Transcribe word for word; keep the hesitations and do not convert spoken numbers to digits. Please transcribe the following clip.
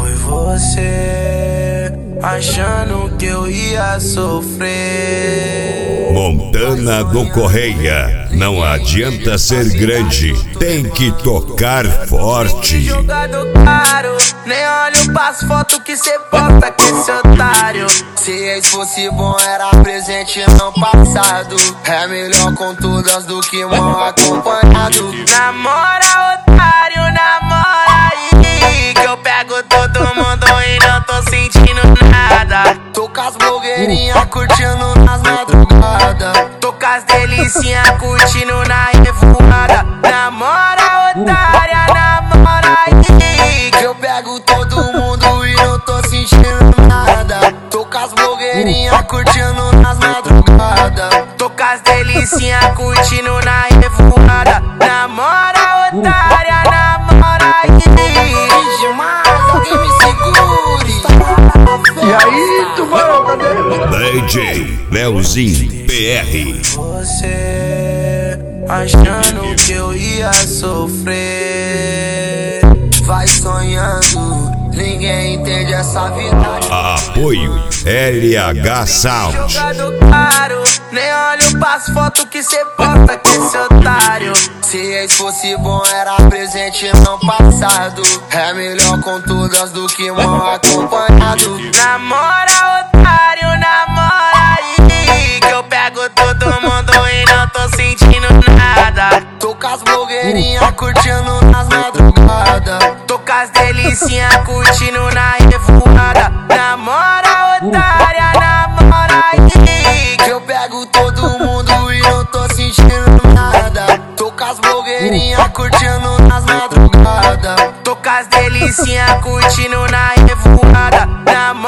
Foi você achando que eu ia sofrer. Montana do Correia, não adianta ser grande, tem que tocar forte. Jogado caro, nem olho pras fotos que cê posta com esse otário. Se ex fosse bom era presente não passado. É melhor com todas do que mal acompanhado. Namora otário, namora aí, que eu pego todo mundo e não tô sentindo nada. Tô com as blogueirinhas curtindo nas madrugadas. Tô com as delicinhas curtindo na revoada. Namora otária, namora aí, que eu pego todo mundo e não tô sentindo nada. Tô com as blogueirinhas curtindo nas madrugadas. Tô com as delicinhas curtindo na revoada. Namora otária, namora aí. Demais, alguém me segure. E aí, tubarão, cadê? D J Leozinho P R. Você achando que eu ia sofrer. Vai sonhando, ninguém entende essa vida. Apoio L H Sound. Jogado caro, nem olho pras fotos que cê posta com esse otário. Se ex fosse bom era presente não passado. É melhor com todas do que mal acompanhado. Namora otário, namora aí, que eu pego todo mundo e não tô sentindo nada. Tô com as blogueirinhas curtindo nas madrugadas. Tô com as delicinhas curtindo na revoada. Namora otária, namora aí, que eu pego todo mundo e não tô sentindo nada. Tô com as blogueirinhas curtindo nas madrugadas. Tô com as delicinhas curtindo na revoada. Namora